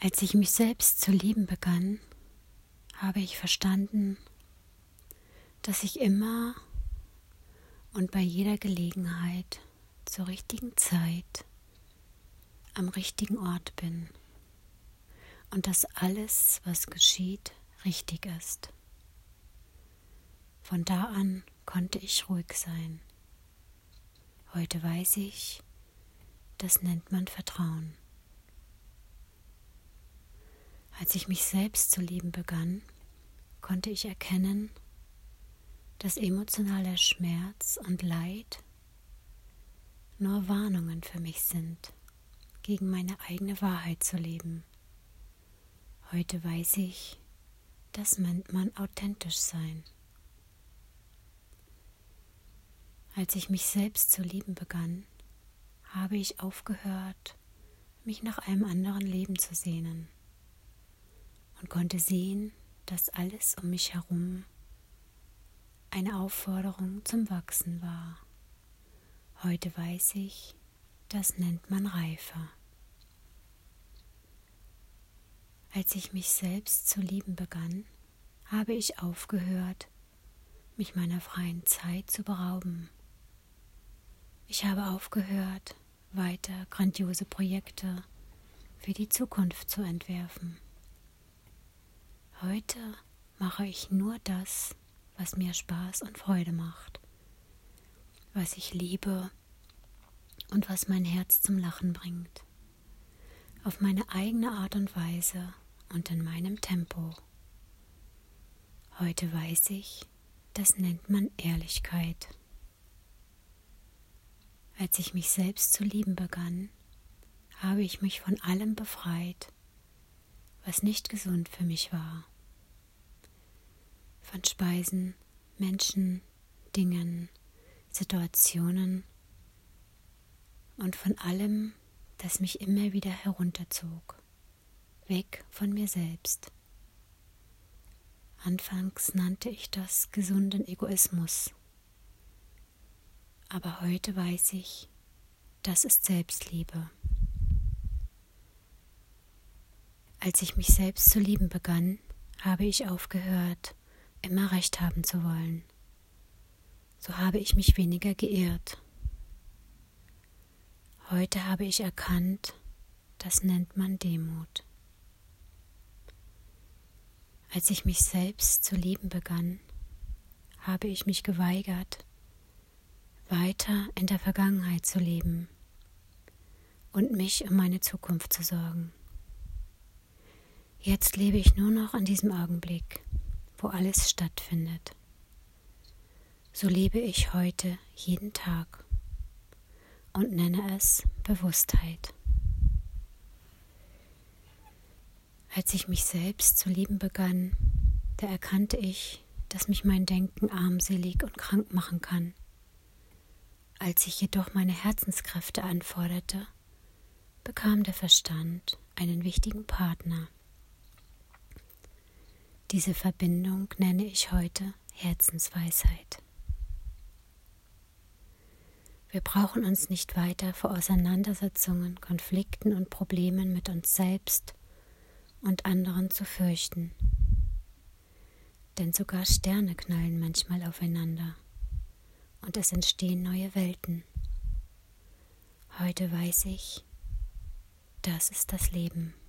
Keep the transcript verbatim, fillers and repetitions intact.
Als ich mich selbst zu lieben begann, habe ich verstanden, dass ich immer und bei jeder Gelegenheit zur richtigen Zeit am richtigen Ort bin und dass alles, was geschieht, richtig ist. Von da an konnte ich ruhig sein. Heute weiß ich, das nennt man Vertrauen. Als ich mich selbst zu lieben begann, konnte ich erkennen, dass emotionaler Schmerz und Leid nur Warnungen für mich sind, gegen meine eigene Wahrheit zu leben. Heute weiß ich, das nennt man authentisch sein. Als ich mich selbst zu lieben begann, habe ich aufgehört, mich nach einem anderen Leben zu sehnen und konnte sehen, dass alles um mich herum eine Aufforderung zum Wachsen war. Heute weiß ich, das nennt man Reife. Als ich mich selbst zu lieben begann, habe ich aufgehört, mich meiner freien Zeit zu berauben. Ich habe aufgehört, weiter grandiose Projekte für die Zukunft zu entwerfen. Heute mache ich nur das, was mir Spaß und Freude macht, was ich liebe und was mein Herz zum Lachen bringt, auf meine eigene Art und Weise und in meinem Tempo. Heute weiß ich, das nennt man Ehrlichkeit. Als ich mich selbst zu lieben begann, habe ich mich von allem befreit, was nicht gesund für mich war. Von Speisen, Menschen, Dingen, Situationen und von allem, das mich immer wieder herunterzog, weg von mir selbst. Anfangs nannte ich das gesunden Egoismus, aber heute weiß ich, das ist Selbstliebe. Als ich mich selbst zu lieben begann, habe ich aufgehört, immer Recht haben zu wollen. So habe ich mich weniger geirrt. Heute habe ich erkannt, das nennt man Demut. Als ich mich selbst zu lieben begann, habe ich mich geweigert, weiter in der Vergangenheit zu leben und mich um meine Zukunft zu sorgen. Jetzt lebe ich nur noch in diesem Augenblick, wo alles stattfindet. So lebe ich heute jeden Tag und nenne es Bewusstheit. Als ich mich selbst zu lieben begann, da erkannte ich, dass mich mein Denken armselig und krank machen kann. Als ich jedoch meine Herzenskräfte anforderte, bekam der Verstand einen wichtigen Partner. Diese Verbindung nenne ich heute Herzensweisheit. Wir brauchen uns nicht weiter vor Auseinandersetzungen, Konflikten und Problemen mit uns selbst und anderen zu fürchten. Denn sogar Sterne knallen manchmal aufeinander und es entstehen neue Welten. Heute weiß ich, das ist das Leben.